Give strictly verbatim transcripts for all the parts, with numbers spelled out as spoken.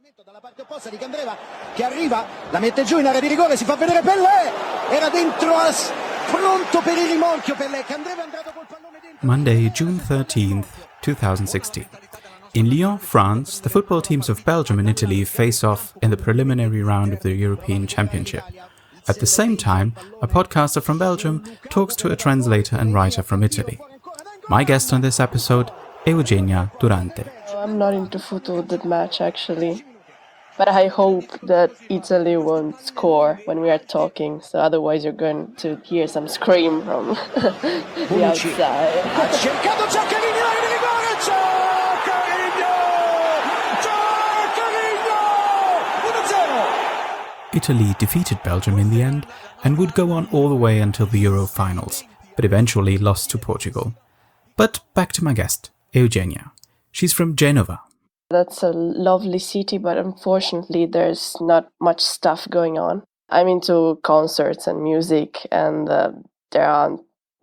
Dalla parte opposta di Candreva che arriva, la mette giù in area di rigore, si fa vedere Pellè, era dentro, pronto per il rimorchio Pellè, Candreva è andato col pallone dentro. Monday, June thirteenth, twenty sixteen. In Lyon, France, the football teams of Belgium and Italy face off in the preliminary round of the European Championship. At the same time, a podcaster from Belgium talks to a translator and writer from Italy. My guest on this episode, Eugenia Durante. I'm not into football that much, actually. But I hope that Italy won't score when we are talking, so otherwise you're going to hear some scream from the outside. Ha cercato Giaccarino in rigore, Giaccarino! Giaccarino! one zero! Italy defeated Belgium in the end and would go on all the way until the Euro finals, but eventually lost to Portugal. But back to my guest, Eugenia. She's from Genova. That's a lovely city, but unfortunately there's not much stuff going on. I'm into concerts and music, and uh, there aren't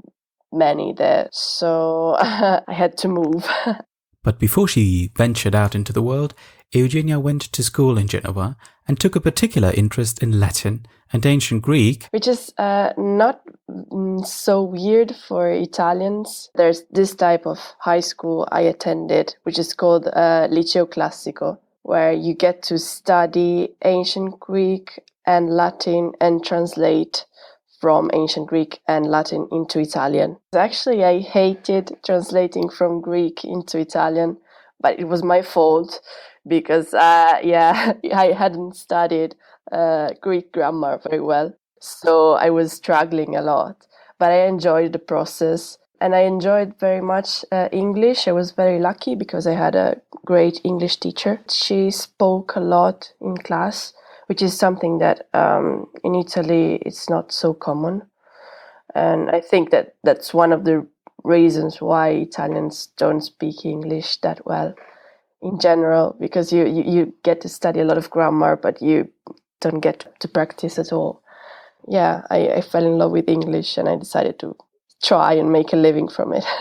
many there, so I had to move. But before she ventured out into the world, Eugenia went to school in Genova and took a particular interest in Latin and ancient Greek. Which is uh, not mm, so weird for Italians. There's this type of high school I attended, which is called uh, Liceo Classico, where you get to study ancient Greek and Latin and translate from ancient Greek and Latin into Italian. Actually, I hated translating from Greek into Italian, but it was my fault because, uh, yeah, I hadn't studied uh, Greek grammar very well. So I was struggling a lot, but I enjoyed the process. And I enjoyed very much uh, English. I was very lucky because I had a great English teacher. She spoke a lot in class, which is something that um, in Italy it's not so common. And I think that that's one of the reasons why Italians don't speak English that well in general, because you, you, you get to study a lot of grammar, but you don't get to practice at all. Yeah, I, I fell in love with English and I decided to try and make a living from it.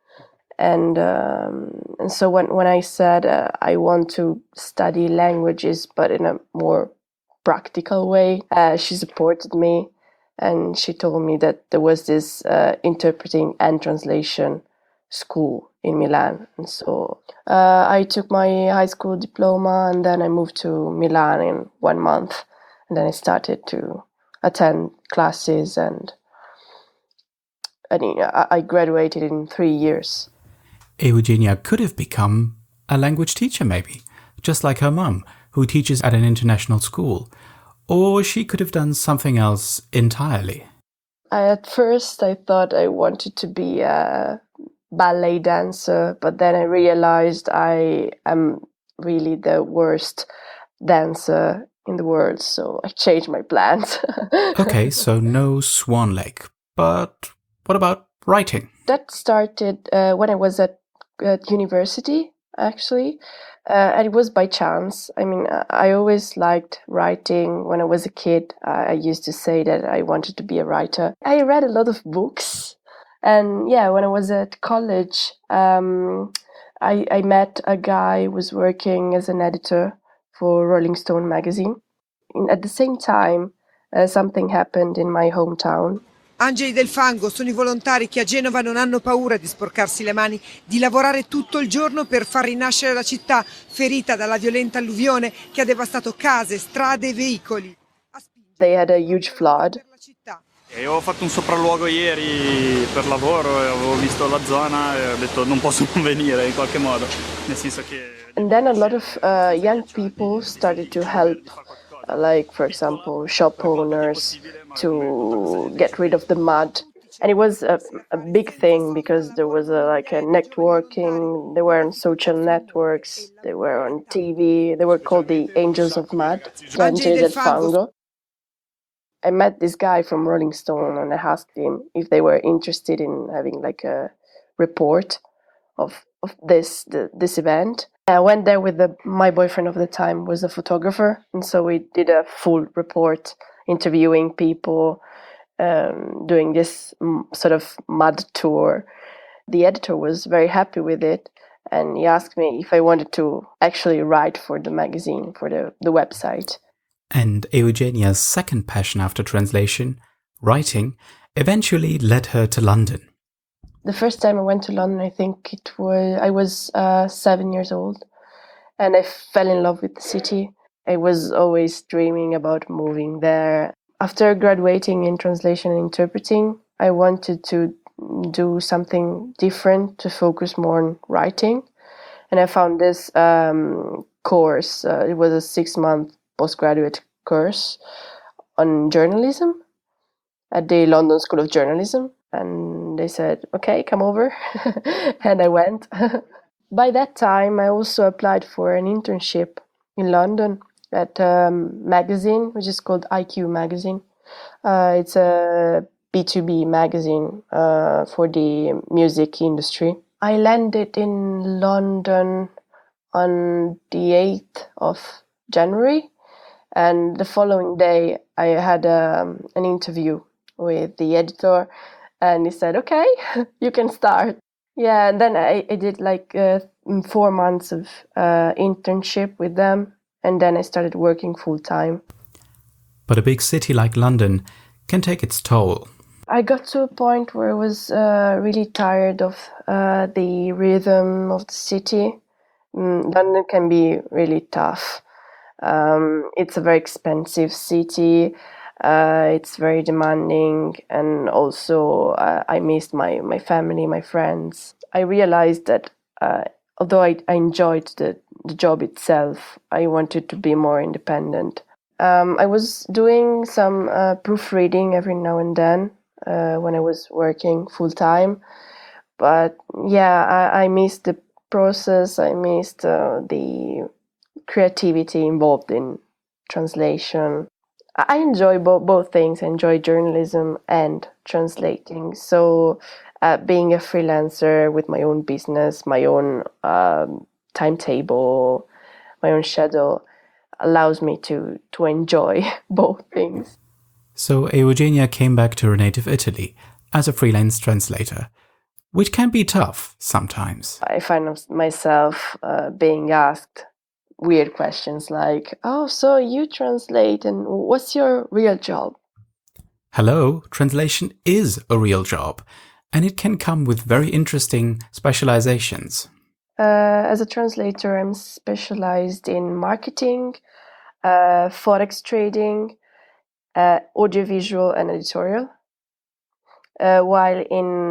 and um, and so when, when I said uh, I want to study languages, but in a more practical way, uh, she supported me, and she told me that there was this uh, interpreting and translation school in Milan. And so uh, I took my high school diploma, and then I moved to Milan in one month, and then I started to attend classes, and and I graduated in three years. Eugenia could have become a language teacher, maybe, just like her mum, who teaches at an international school. Or she could have done something else entirely. At first, I thought I wanted to be a ballet dancer, but then I realized I am really the worst dancer in the world, so I changed my plans. Okay, so no Swan Lake. But what about writing? That started uh, when I was at, at university, actually. Uh, and it was by chance. I mean, I always liked writing. When I was a kid, I used to say that I wanted to be a writer. I read a lot of books. And yeah, when I was at college, um, I, I met a guy who was working as an editor for Rolling Stone magazine. And at the same time, uh, something happened in my hometown. Angeli del Fango sono i volontari che a Genova non hanno paura di sporcarsi le mani, di lavorare tutto il giorno per far rinascere la città ferita dalla violenta alluvione che ha devastato case, strade e veicoli. They had a huge flood. E ho fatto un sopralluogo ieri per lavoro e avevo visto la zona e ho detto non posso non venire in qualche modo, nel senso che... And then a lot of uh, young people started to help, uh, like for example shop owners, to get rid of the mud. And it was a, a big thing because there was a, like a networking, they were on social networks, they were on T V, they were called the Angels of Mud, Angeli del Fango. I met this guy from Rolling Stone and I asked him if they were interested in having like a report of, of this the, this event. I went there with the, my boyfriend of the time was a photographer, and so we did a full report, interviewing people, um, doing this m- sort of mud tour. The editor was very happy with it, and he asked me if I wanted to actually write for the magazine, for the, the website. And Eugenia's second passion after translation, writing, eventually led her to London. The first time I went to London, I think it was I was uh, seven years old, and I fell in love with the city. I was always dreaming about moving there. After graduating in translation and interpreting, I wanted to do something different, to focus more on writing. And I found this um, course. Uh, it was a six-month postgraduate course on journalism at the London School of Journalism. And they said, okay, come over. And I went. By that time, I also applied for an internship in London at a magazine, which is called I Q Magazine. Uh, it's a B two B magazine uh, for the music industry. I landed in London on the eighth of January, and the following day I had um, an interview with the editor, and he said, okay, you can start. Yeah, and then I, I did like uh, four months of uh, internship with them, and then I started working full time. But a big city like London can take its toll. I got to a point where I was uh, really tired of uh, the rhythm of the city. Mm, London can be really tough. Um, it's a very expensive city. Uh, it's very demanding, and also uh, I missed my, my family, my friends. I realized that uh, although I, I enjoyed the, the job itself, I wanted to be more independent. Um, I was doing some uh, proofreading every now and then uh, when I was working full time. But yeah, I, I missed the process. I missed uh, the creativity involved in translation. I enjoy bo- both things. I enjoy journalism and translating. So uh, being a freelancer with my own business, my own um, timetable, my own schedule, allows me to, to enjoy both things. So Eugenia came back to her native Italy as a freelance translator, which can be tough sometimes. I find myself uh, being asked weird questions like, oh, so you translate, and what's your real job? Hello, translation is a real job, and it can come with very interesting specializations. Uh, as a translator, I'm specialized in marketing, uh, forex trading, uh, audiovisual and editorial. Uh, while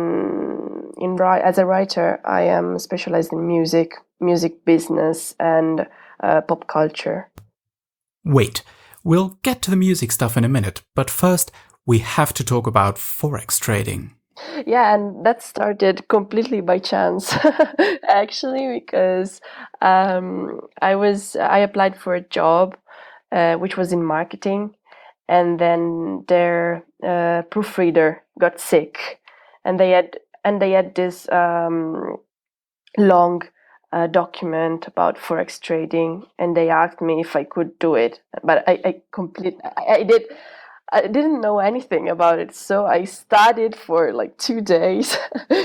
in in as a writer, I am specialized in music, music business, and uh, pop culture. Wait, we'll get to the music stuff in a minute, but first we have to talk about forex trading. Yeah, and that started completely by chance, actually, because um, I was I applied for a job, uh, which was in marketing, and then their uh, proofreader got sick, and they had and they had this um, long uh, document about forex trading, and they asked me if I could do it, but I I complete I, I did. I didn't know anything about it, so I studied for like two days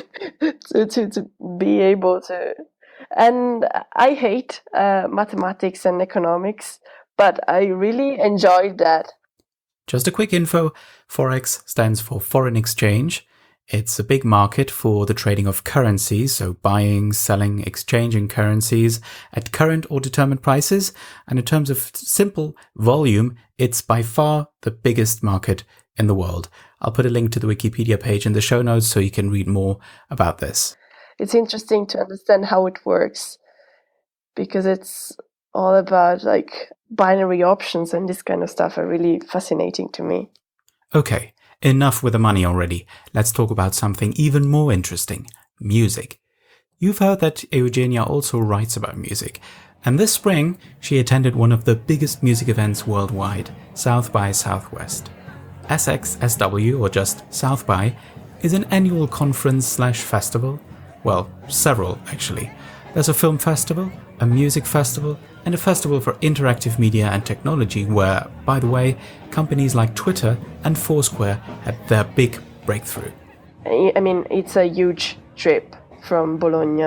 to, to to be able to. And I hate uh, mathematics and economics, but I really enjoyed that. Just a quick info, Forex stands for foreign exchange. It's a big market for the trading of currencies, so buying, selling, exchanging currencies at current or determined prices. And in terms of simple volume, it's by far the biggest market in the world. I'll put a link to the Wikipedia page in the show notes so you can read more about this. It's interesting to understand how it works, because it's all about like binary options, and this kind of stuff are really fascinating to me. Okay. Enough with the money already. Let's talk about something even more interesting, music. You've heard that Eugenia also writes about music, and this spring she attended one of the biggest music events worldwide, South by Southwest. S X S W, or just South by, is an annual conference slash festival. Well, several actually. There's a film festival, a music festival, and a festival for interactive media and technology where, by the way, companies like Twitter and Foursquare had their big breakthrough. I mean, it's a huge trip from Bologna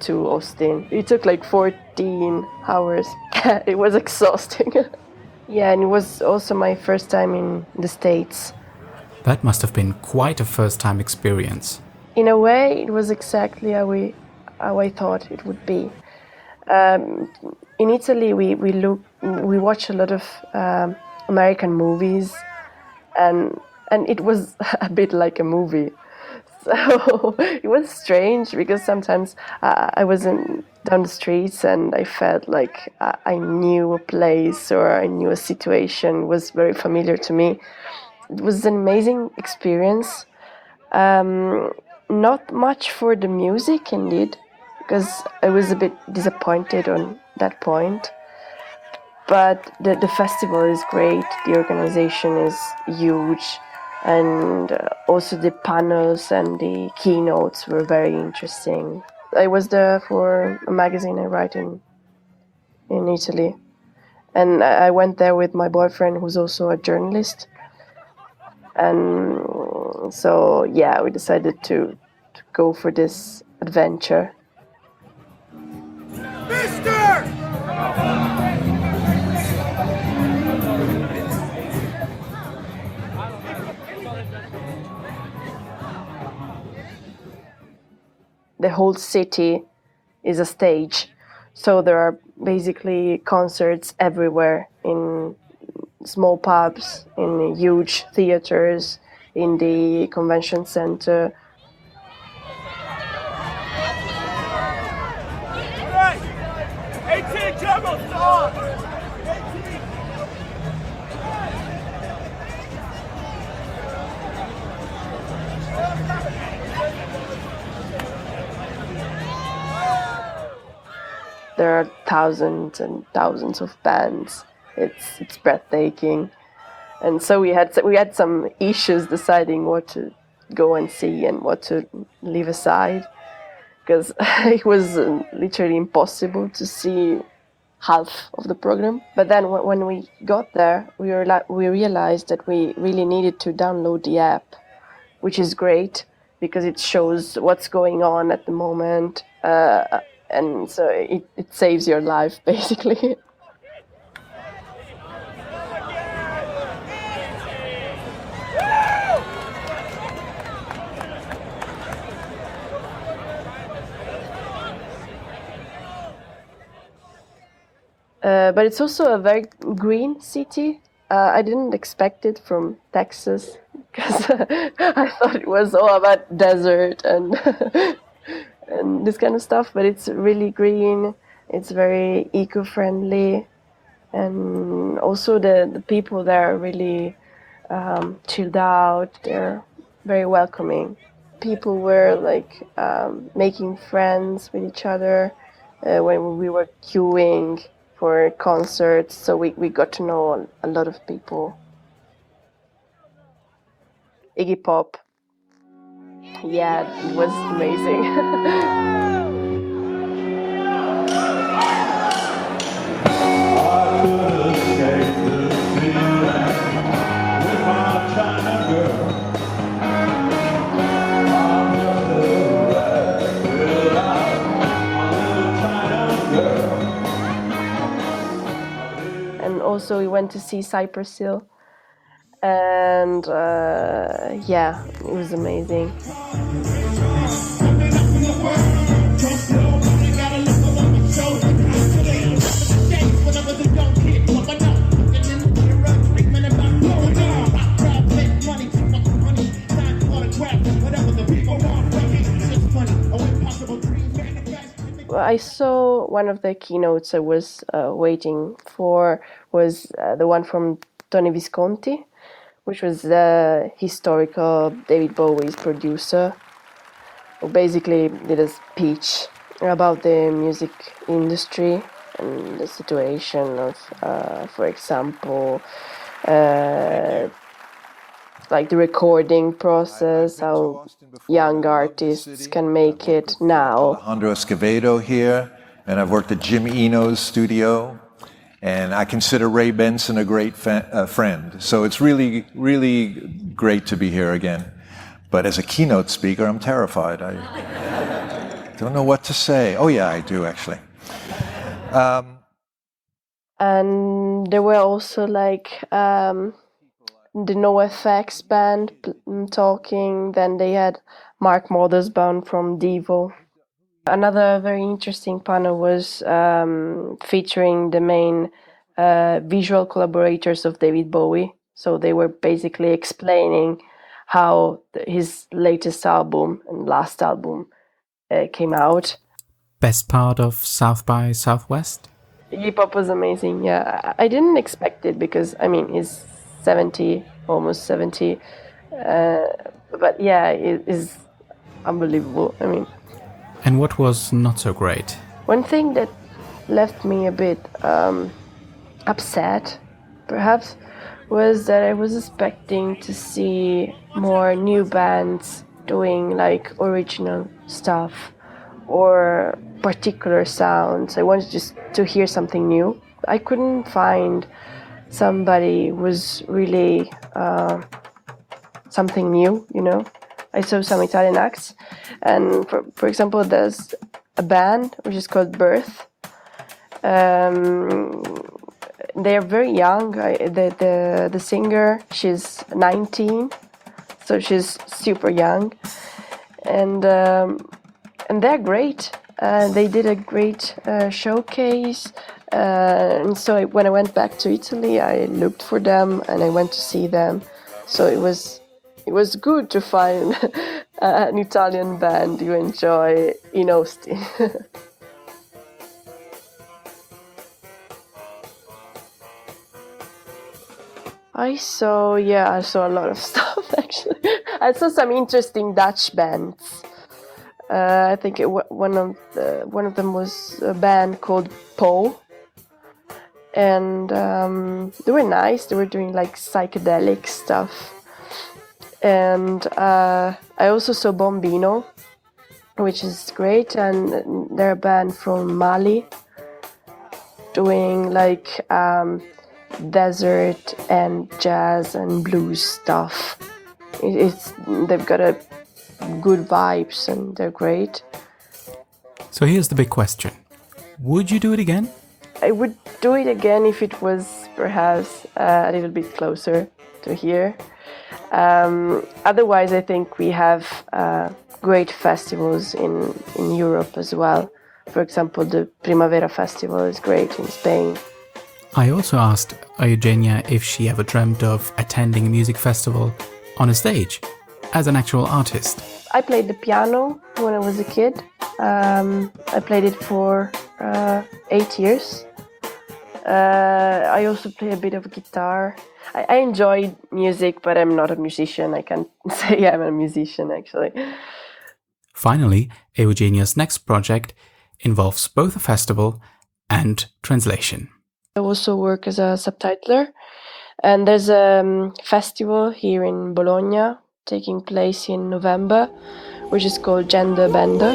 to Austin. It took like fourteen hours. It was exhausting. Yeah, and it was also my first time in the States. That must have been quite a first-time experience. In a way, it was exactly how we, how I thought it would be. Um, in Italy, we we look, we watch a lot of um, American movies, and and it was a bit like a movie. So it was strange because sometimes uh, I was in, down the streets and I felt like uh, I knew a place or I knew a situation was very familiar to me. It was an amazing experience. Um, not much for the music, indeed, because I was a bit disappointed on that point. But the, the festival is great, the organization is huge, and uh, also the panels and the keynotes were very interesting. I was there for a magazine I write in, in Italy, and I went there with my boyfriend, who's also a journalist. And so, yeah, we decided to, to go for this adventure. Mister! The whole city is a stage, so there are basically concerts everywhere, in small pubs, in huge theaters, in the convention center. eighteen Jumbo, stop! There are thousands and thousands of bands. It's it's breathtaking, and so we had we had some issues deciding what to go and see and what to leave aside, because it was literally impossible to see half of the program. But then when we got there, we were we realized that we really needed to download the app, which is great because it shows what's going on at the moment. Uh, And so it, it saves your life, basically. Uh, but it's also a very green city. Uh, I didn't expect it from Texas, because I thought it was all about desert and and this kind of stuff, but it's really green, it's very eco-friendly, and also the, the people there are really um, chilled out, they're very welcoming. People were like um, making friends with each other uh, when we were queuing for concerts, so we, we got to know a lot of people. Iggy Pop. Yeah, it was amazing. And also we went to see Cypress Hill. And uh, yeah, it was amazing. I saw one of the keynotes I was uh, waiting for was uh, the one from Tony Visconti, which was the historical David Bowie's producer, who basically did a speech about the music industry and the situation of, uh, for example, uh, like the recording process, how young artists can make it now. Alejandro Escovedo here, and I've worked at Jim Eno's studio. And I consider Ray Benson a great fa- uh, friend. So it's really, really great to be here again. But as a keynote speaker, I'm terrified. I, don't know what to say. Oh yeah, I do actually. Um, And there were also like um, the NoFX band p- talking. Then they had Mark Mothersbaugh from Devo. Another very interesting panel was um, featuring the main uh, visual collaborators of David Bowie. So they were basically explaining how th- his latest album and last album uh, came out. Best part of South by Southwest? Hip hop was amazing. Yeah, I I didn't expect it because I mean he's seventy, almost seventy, uh, but yeah, it is unbelievable. I mean, And what was not so great? one thing that left me a bit um, upset, perhaps, was that I was expecting to see more new bands doing like original stuff or particular sounds. I wanted just to hear something new. I couldn't find somebody who was really uh, something new, you know. I saw some Italian acts, and for, for example, there's a band which is called Birth. Um, they're very young. I, the, the the singer, she's nineteen, so she's super young, and um, and they're great. Uh, they did a great uh, showcase, uh, and so I, when I went back to Italy, I looked for them and I went to see them. So it was it was good to find an Italian band you enjoy in Austin. I saw, yeah, I saw a lot of stuff actually. I saw some interesting Dutch bands. Uh, I think it, one of the, one of them was a band called Poe, and um, they were nice. They were doing like psychedelic stuff. And uh, I also saw Bombino, which is great, and they're a band from Mali, doing like um, desert and jazz and blues stuff. It, it's they've got a good vibes and they're great. So here's the big question. Would you do it again? I would do it again if it was perhaps uh, a little bit closer to here. Um, otherwise, I think we have uh, great festivals in, in Europe as well. For example, the Primavera Festival is great in Spain. I also asked Eugenia if she ever dreamt of attending a music festival on a stage as an actual artist. I played the piano when I was a kid. Um, I played it for uh, eight years. Uh, I also play a bit of guitar. I, I enjoy music, but I'm not a musician. I can't say I'm a musician, actually. Finally, Eugenia's next project involves both a festival and translation. I also work as a subtitler, and there's a um, festival here in Bologna taking place in November, which is called Gender Bender.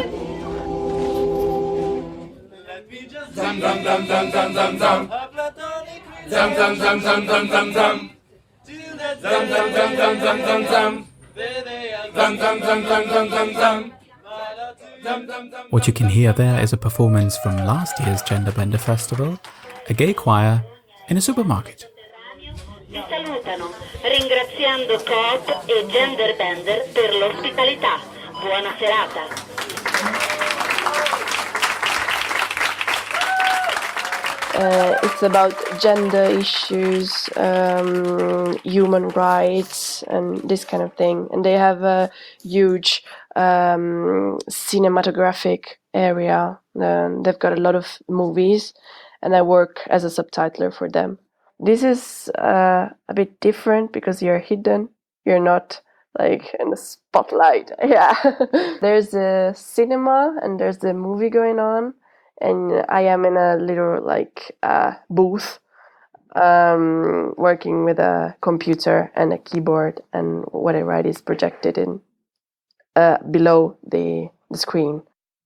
Dum dum dum dum dum dum dum. Dum dum dum dum dum dum dum. Dum dum dum dum dum dum dum. Dum dum dum dum dum dum dum. What you can hear there is a performance from last year's Gender Bender Festival, a gay choir in a supermarket. Vi salutano, ringraziando Coop e Gender Bender per l'ospitalità. Buona serata. Uh, it's about gender issues, um, human rights, and this kind of thing. And they have a huge um, cinematographic area. Uh, they've got a lot of movies, and I work as a subtitler for them. This is uh, a bit different because you're hidden. You're not like in the spotlight. Yeah. There's a cinema and there's the movie going on. And I am in a little like uh, booth um, working with a computer and a keyboard, and what I write is projected in uh, below the, the screen.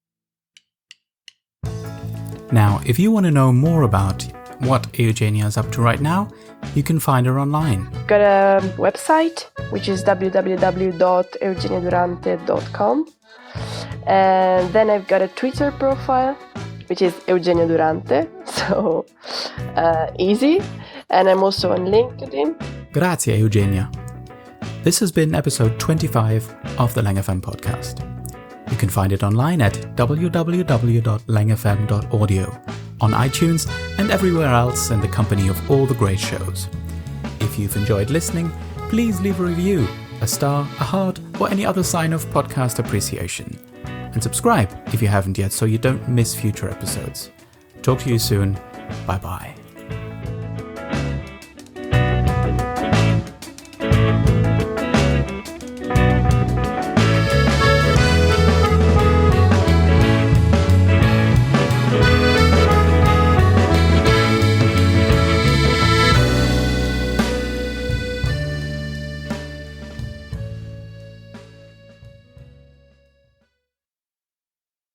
Now, if you want to know more about what Eugenia is up to right now, you can find her online. Got a website which is w w w dot eugenia durante dot com. And then I've got a Twitter profile, which is Eugenio Durante, so uh, easy. And I'm also on LinkedIn. Grazie, Eugenia. This has been episode twenty-five of the Lang F M podcast. You can find it online at w w w dot lang f m dot audio, on iTunes and everywhere else in the company of all the great shows. If you've enjoyed listening, please leave a review, a star, a heart, or any other sign of podcast appreciation. And subscribe if you haven't yet so you don't miss future episodes. Talk to you soon. Bye bye.